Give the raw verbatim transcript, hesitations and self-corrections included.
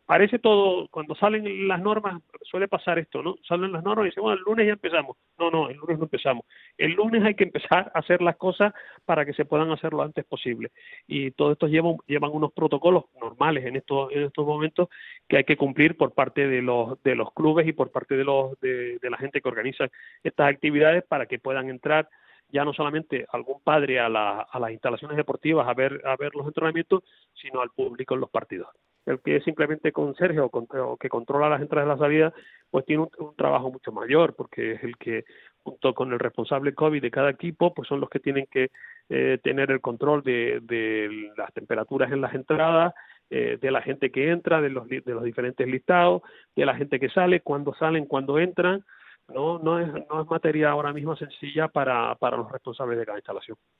parece todo, cuando salen las normas, suele pasar esto, ¿no? Salen las normas y dicen, bueno, el lunes ya empezamos. No, no, el lunes no empezamos. El lunes hay que empezar a hacer las cosas para que se puedan hacer lo antes posible. Y todo esto llevan, llevan unos protocolos normales en estos, en estos momentos que hay que cumplir por parte de los, de los clubes y por parte de, los, de, de la gente que organiza estas actividades para que puedan entrar ya no solamente algún padre a, la, a las instalaciones deportivas a ver, a ver los entrenamientos, sino al público en los partidos. El que simplemente con Sergio o, con, o que controla las entradas y las salidas, pues tiene un, un trabajo mucho mayor, porque es el que, junto con el responsable COVID de cada equipo, pues son los que tienen que eh, tener el control de, de las temperaturas en las entradas, eh, de la gente que entra, de los, de los diferentes listados, de la gente que sale, cuándo salen, cuándo entran. No, no es, no es materia ahora mismo sencilla para, para los responsables de cada instalación.